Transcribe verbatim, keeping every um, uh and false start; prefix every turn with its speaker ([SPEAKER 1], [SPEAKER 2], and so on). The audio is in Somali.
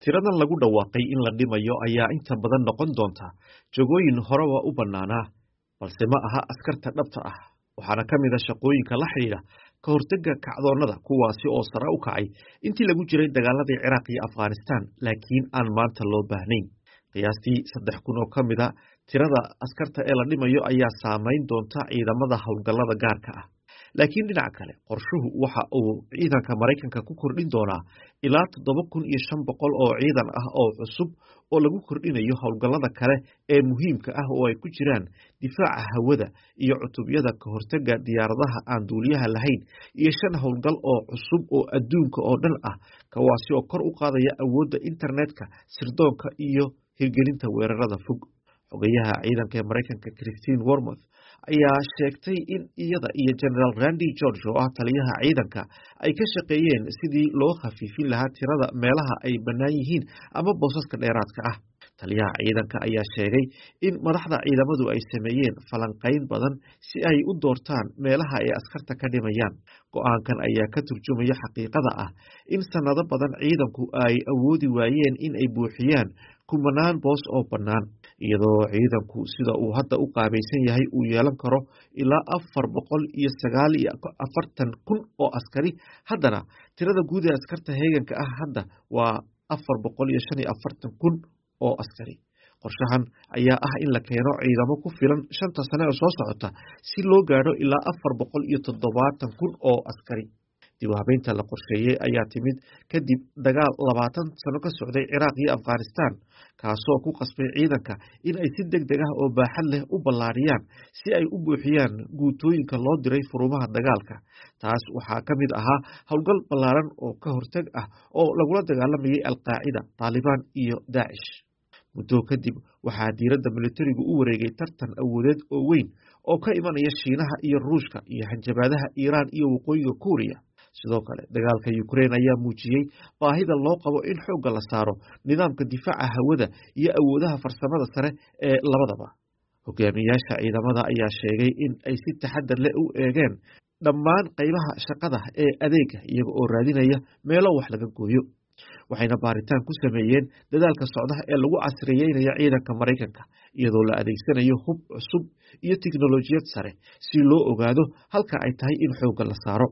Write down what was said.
[SPEAKER 1] Tiradan lagu dhawaaqay in la dhimayo ayaa inta badan noqon doonta jagooyin hore waa u bannaanaa, balse ma aha askarta dhabta ah. Waxaana ka mid ah shaqooyinka la xidhiidha ka hortagga kacdoonnada, kuwaasi oo sare u kacay intii lagu jiray dagaaladii Ciraaq iyo Afghanistan, laakiin aan maanta loo baahnayn. Qiyaastii saddex kun oo ka mid a tirada askarta ee la dhimayo ayaa saamayn doonta ciidamada howlgallada gaarka ah. Laakiin dhinaca kale, qorshuhu waxa uu ciidanka Maraykanka ku kordhin doonaa ilaa toddoba kun iyo shan boqol oo ciidan ah oo cusub oo lagu kordhinayo howlgallada kale ee muhiimka ah oo ay ku jiraan difaaca hawada iyo cutubyada ka hortagga diyaaradaha aan duuliyaha lahayn iyo shan howlgal oo cusub oo adduunka oo dhan ah, kuwaasi oo kor u qaadaya awoodda internetka, sirdoonka iyo hirgelinta weerarada fog. Xogayaha ciidanka ee Maraykanka Christine Wormuth ayaa sheegtay in iyada iyo General Randy George oo ah taliyaha ciidanka ay ka shaqeeyeen sidii loo khafiifin lahaa tirada meelaha ay bannaan yihiin ama boosaska dheeraadka ah. Taliyaha ciidanka ayaa sheegay in madaxda ciidamadu ay sameeyeen falanqayn badan si ay u doortaan meelaha ay askarta ka dhimayaan. Go'aankan ayaa ka turjumaya xaqiiqada ah in sanado badan ciidanku ay awoodi waayeen in ay buuxiyaan kumanaan boos oo bannaan, iyadoo ciidanku sida uu hadda u qaabaysan yahay uu yeelan karo ilaa afar boqol iyo sagaal iyo afartan kun oo askari. Haddana tirada guud ee askarta heeganka ah hadda waa afar boqol iyo shan iyo afartan kun oo askari. Qorshahan ayaa ah in la keeno ciidamo ku filan shanta sane oo soo socota si loo gaadho ilaa afar boqol iyo toddobaatan kun oo askari. Dib u habeynta la qorsheeyey ayaa timid kadib dagaal labaatan sano ka socday Ciraaq iyo Afghanistan, kaasoo ku qasbay ciidanka in ay si degdeg ah oo baaxad leh u ballaariyaan si ay u buuxiyaan guutooyinka loo diray furumaha dagaalka. Taas waxaa ka mid ahaa howlgal ballaaran oo ka hortag ah oo lagula dagaalamayay Al-Qaacida, Taalibaan iyo Daacish. Muddo kadib waxaa diiradda militarigu u wareegay tartan awoodeed oo weyn oo ka imanaya Shiinaha iyo Ruushka iyo hanjabaadaha Iiraan iyo Waqooyiga Kuuriya. Sidoo kale, dagaalka Ukraine ayaa muujiyey baahida loo qabo in xoogga la saaro nidaamka difaaca hawada iyo awoodaha farsamada sare ee labadaba. Hogaamiyayaasha ciidamada ayaa sheegay in ay si taxadar leh u eegeen dhammaan qaybaha shaqada ee adeega iyaga oo raadinaya meelo wax laga gooyo. Waxayna baaritaan ku sameeyeen dadaalka socda ee lagu casriyeynayo ciidanka Maraykanka, iyadoo la adeegsanayo hub cusub iyo tiknoolajiyad sare si loo ogaado halka ay tahay in xoogga la saaro.